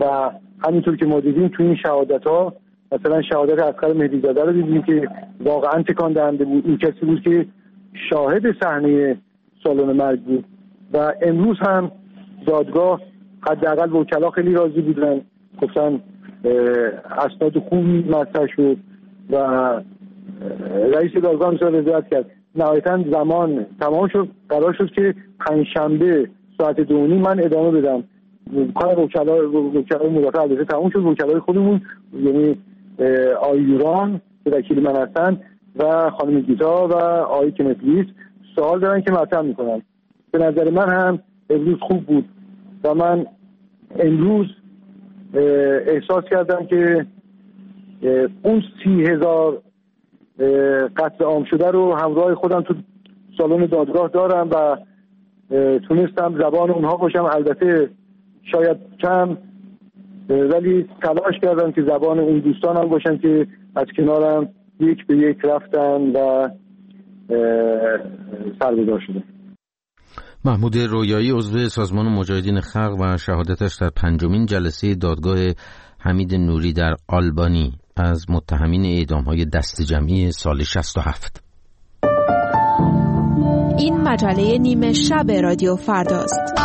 و همینطور که ما دیدیم تو این شهادت‌ها، مثلا شهادت اصغر مهدی‌زاده رو دیدیم که واقعا تکان دهنده بود. این کسی بود که شاهد صحنه سالن مرگ بود و امروز هم دادگاه حداقل وکلا خیلی راضی بودن، گفتن اسناد خوبی مطرح شد و رئیس دادگاه هم رضایت کرد. نهایتاً زمان تمام شد، قرار شد که پنجشنبه ساعت 2:30 من ادامه بدم. کار وکلای مدافع البته تمام شد. وکلای خودمون یعنی آقای یوران که وکیل من هستن و خانم گیتا و آقای کنتلیس سوال دارن که مطرح میکنن. به نظر من هم امروز خوب بود و من امروز احساس کردم که اون 30,000 قتل عام شده رو همراه خودم تو سالن دادگاه دارم و تونستم زبان اونها باشم. البته شاید کم، ولی تلاش کردم که زبان اون دوستانم باشم که از کنارم یک به یک رفتن و سربدار شدن. محمود رویایی عضو سازمان مجاهدین خلق و شهادتش در 5مین جلسه دادگاه حمید نوری در آلبانی از متهمین اعدام‌های دست جمعی سال 67. این مجله نیمه شب رادیو فرداست.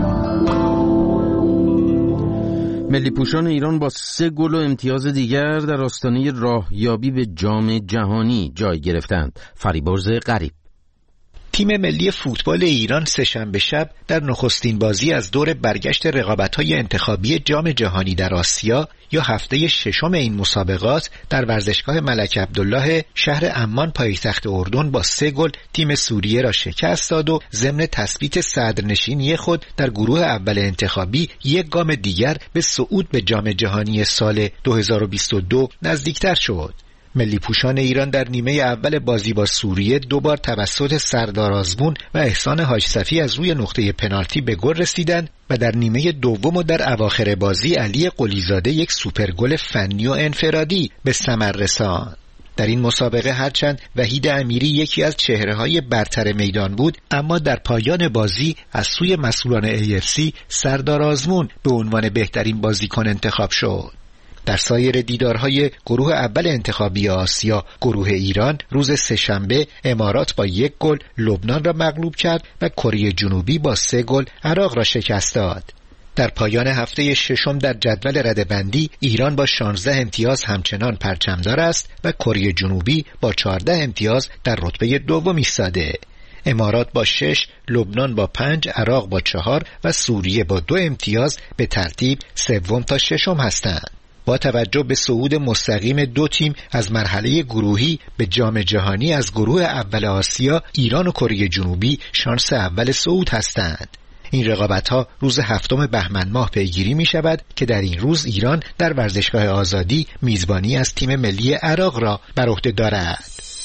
ملی پوشان ایران با 3 گل و امتیاز دیگر در آستانه راهیابی به جام جهانی جای گرفتند. فریبرز غریب. تیم ملی فوتبال ایران سه‌شنبه شب در نخستین بازی از دور برگشت رقابت‌های انتخابی جام جهانی در آسیا یا هفته 6 این مسابقات در ورزشگاه ملک عبدالله شهر عمان پایتخت اردن با 3 گل تیم سوریه را شکست داد و ضمن تثبیت صدرنشینی خود در گروه اول انتخابی یک گام دیگر به صعود به جام جهانی سال 2022 نزدیکتر شد. ملی پوشان ایران در نیمه اول بازی با سوریه 2 بار توسط سردار آزمون و احسان حاج صفی از روی نقطه پنالتی به گل رسیدند و در نیمه دوم و در اواخر بازی علی قلیزاده یک سوپر گل فنی و انفرادی به ثمر رساند. در این مسابقه هرچند وحید امیری یکی از چهره‌های برتر میدان بود، اما در پایان بازی از سوی مسئولان AFC سردار آزمون به عنوان بهترین بازیکن انتخاب شد. در سایر دیدارهای گروه اول انتخابی آسیا، گروه ایران روز سه‌شنبه امارات با 1 گل لبنان را مغلوب کرد و کره جنوبی با 3 گل عراق را شکست داد. در پایان هفته 6 در جدول رده‌بندی ایران با 16 امتیاز همچنان پرچمدار است و کره جنوبی با 14 امتیاز در رتبه دوم ایستاده. امارات با 6، لبنان با 5، عراق با 4 و سوریه با 2 امتیاز به ترتیب سوم تا ششم هستند. با توجه به صعود مستقیم 2 تیم از مرحله گروهی به جام جهانی از گروه اول آسیا، ایران و کره جنوبی شانس اول صعود هستند. این رقابت‌ها روز 7 بهمن ماه پیگیری می شود که در این روز ایران در ورزشگاه آزادی میزبانی از تیم ملی عراق را بر عهده دارد.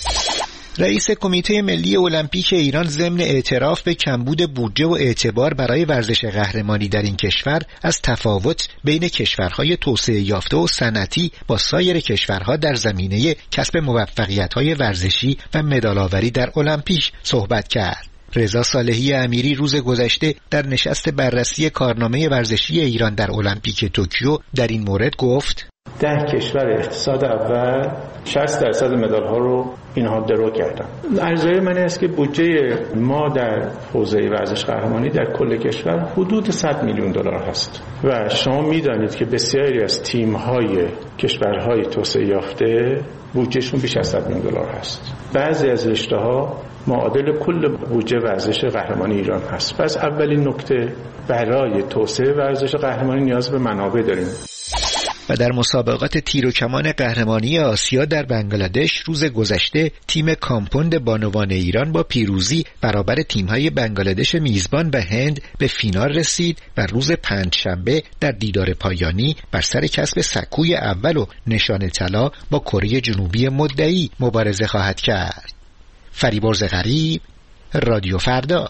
رئیس کمیته ملی المپیک ایران ضمن اعتراف به کمبود بودجه و اعتبار برای ورزش قهرمانی در این کشور از تفاوت بین کشورهای توسعه یافته و صنعتی با سایر کشورها در زمینه کسب موفقیت‌های ورزشی و مدال‌آوری در المپیک صحبت کرد. رضا صالحی امیری روز گذشته در نشست بررسی کارنامه ورزشی ایران در المپیک توکیو در این مورد گفت: 10 کشور اقتصاد اول 60% مدال ها رو اینها درو کردن. عرضه من است که بودجه ما در حوزه ورزش قهرمانی در کل کشور حدود 100 میلیون دلار هست و شما میدانید که بسیاری از تیم های کشورهای توسعه یافته بودجهشون بیش از 100 میلیون دلار هست. بعضی از رشته ها معادل کل بودجه ورزش قهرمانی ایران هست. پس اولین نکته، برای توسعه ورزش قهرمانی نیاز به منابع داریم. و در مسابقات تیر و کمان قهرمانی آسیا در بنگلادش روز گذشته تیم کامپوند بانوان ایران با پیروزی برابر تیم‌های بنگلادش میزبان و هند به فینال رسید و روز پنجشنبه در دیدار پایانی بر سر کسب سکوی اول و نشان طلا با کره جنوبی مدعی مبارزه خواهد کرد. فریبرز غریب، رادیو فردا.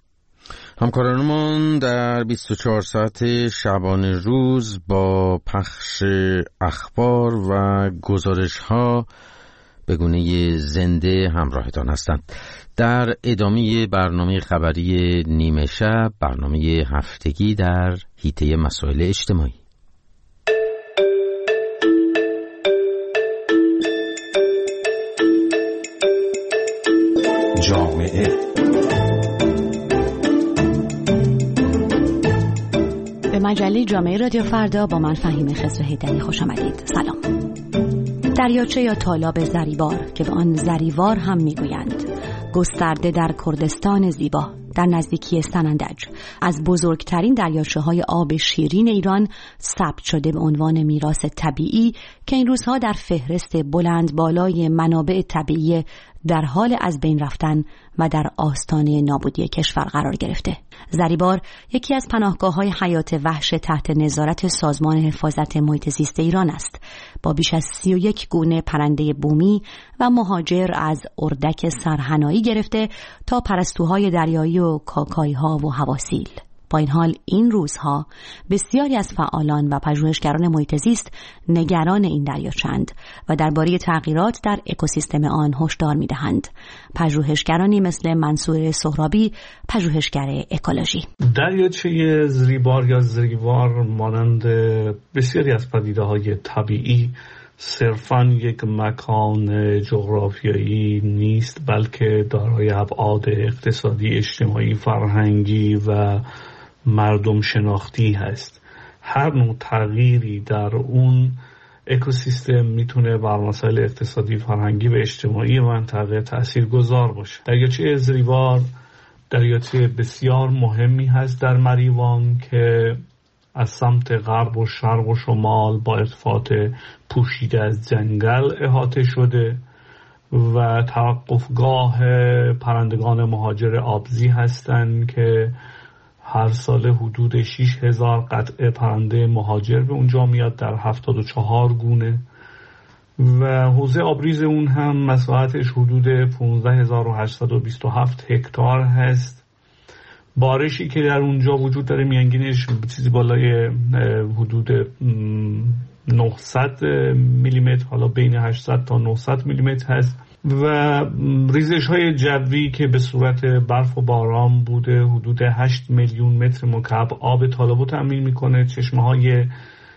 همکارانمان در 24 ساعت شبانه روز با پخش اخبار و گزارش‌ها به گونه زنده همراهتان هستند. در ادامه برنامه خبری نیمه شب، برنامه هفتگی در حیطه مسائل اجتماعی. مجله جامعه رادیو فردا با من فهیم خضر هیدری خوش آمدید. سلام. دریاچه یا تالاب زریبار که به آن زریوار هم میگویند، گسترده در کردستان زیبا در نزدیکی سنندج، از بزرگترین دریاچه‌های آب شیرین ایران ثبت شده به عنوان میراث طبیعی که این روزها در فهرست بلند بالای منابع طبیعی در حال از بین رفتن و در آستانه نابودی کشور قرار گرفته. زریبار یکی از پناهگاه‌های حیات وحش تحت نظارت سازمان حفاظت محیط زیست ایران است، با بیش از 31 گونه پرنده بومی و مهاجر از اردک سرحنایی گرفته تا پرستوهای دریایی و کاکایی‌ها و حواسیل. با این حال این روزها بسیاری از فعالان و پژوهشگران محیط زیست نگران این دریاچه‌اند و درباره تغییرات در اکوسیستم آن هشدار می‌دهند. پژوهشگرانی مثل منصور سهرابی، پژوهشگر اکولوژی. دریاچه زریبار یا زریوار مانند بسیاری از پدیده‌های طبیعی صرفاً یک مکان جغرافیایی نیست، بلکه دارای ابعاد اقتصادی، اجتماعی، فرهنگی و مردم شناختی هست. هر نوع تغییری در اون اکوسیستم میتونه بر مسائل اقتصادی، فرهنگی و اجتماعی منطقه تاثیرگذار باشه. دریاچه زریوار دریاچه بسیار مهمی هست در مریوان که از سمت غرب و شرق و شمال با ارتفاعات پوشیده از جنگل احاطه شده و توقفگاه پرندگان مهاجر آبزی هستند که هر سال حدود 6000 قطعه پرنده مهاجر به اونجا میاد در 74 گونه و حوزه آبریز اون هم مساحتش حدود 15827 هکتار هست. بارشی که در اونجا وجود داره میانگینش چیزی بالای حدود 900 میلیمتر، حالا بین 800 تا 900 میلیمتر هست و ریزش های جوی که به صورت برف و باران بوده حدود 8 میلیون متر مکعب آب تالابو تامین میکنه. چشمه های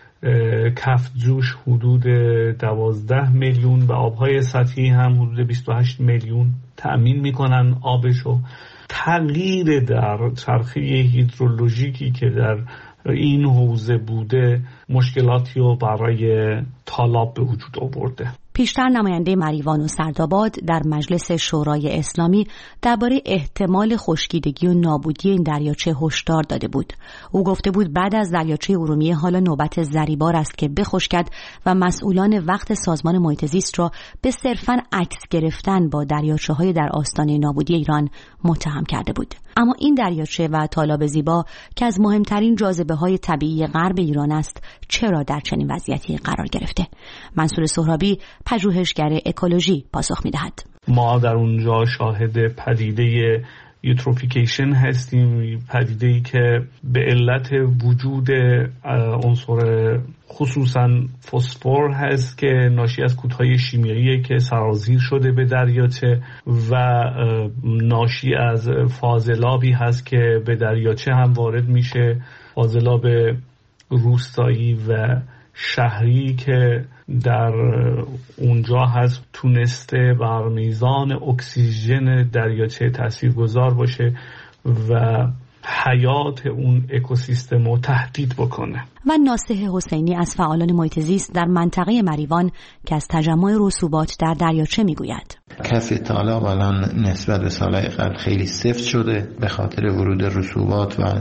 کفجوش حدود 12 میلیون و آبهای سطحی هم حدود 28 میلیون تامین میکنن آبشو. تغییر در چرخه هیدرولوژیکی که در این حوزه بوده مشکلاتی رو برای تالاب به وجود آورده. پیشتر نماینده مریوان و سردآباد در مجلس شورای اسلامی درباره احتمال خشکیدگی و نابودی این دریاچه هشدار داده بود. او گفته بود بعد از دریاچه ارومیه حالا نوبت زریبار است که بخشکد و مسئولان وقت سازمان محیط زیست را به صرفاً عکس گرفتن با دریاچه‌های در آستانه نابودی ایران متهم کرده بود. اما این دریاچه و تالاب زیبا که از مهمترین جاذبه‌های طبیعی غرب ایران است، چرا در چنین وضعیتی قرار گرفته؟ منصور سهرابی، پژوهشگر اکولوژی، پاسخ می‌دهد. ما در اونجا شاهد پدیده یوتروفیکیشن هستیم، پدیده‌ای که به علت وجود عنصر خصوصا فسفر هست که ناشی از کودهای شیمیایی که سرازیر شده به دریاچه و ناشی از فاضلابی هست که به دریاچه هم وارد میشه، فاضلاب روستایی و شهری که در اونجا هست تونسته بر میزان اکسیژن دریاچه تاثیرگذار باشه و حیات اون اکوسیستم رو تهدید بکنه. و ناصح حسینی از فعالان محیط زیست در منطقه مریوان که از تجمع رسوبات در دریاچه میگوید. کف تالاب الان نسبت به سالهای قبل خیلی سفت شده به خاطر ورود رسوبات و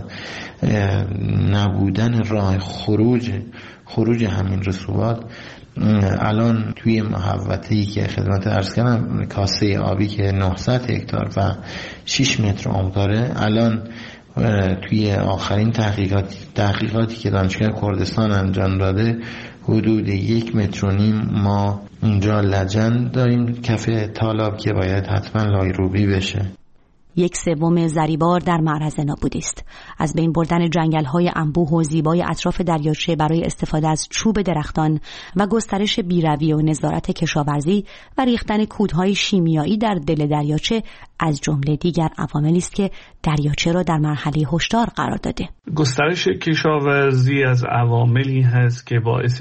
نبودن راه خروج همین رسوبات. الان توی محوطه‌ای که خدمت عرض کردم کاسه آبی که 900 هکتار و 6 متر عمق داره، الان توی آخرین تحقیقاتی که دانشگاه کردستان انجام داده حدود 1.5 متر ما اینجا لجن داریم کف تالاب که باید حتما لایروبی بشه. 1/3 زریبار در معرض نابودی است. از بین بردن جنگل‌های انبوه و زیبای اطراف دریاچه برای استفاده از چوب درختان و گسترش بیروی و نظارت کشاورزی و ریختن کودهای شیمیایی در دل دریاچه از جمله دیگر عواملی است که دریاچه را در مرحله هشدار قرار داده. گسترش کشاورزی از عواملی هست که باعث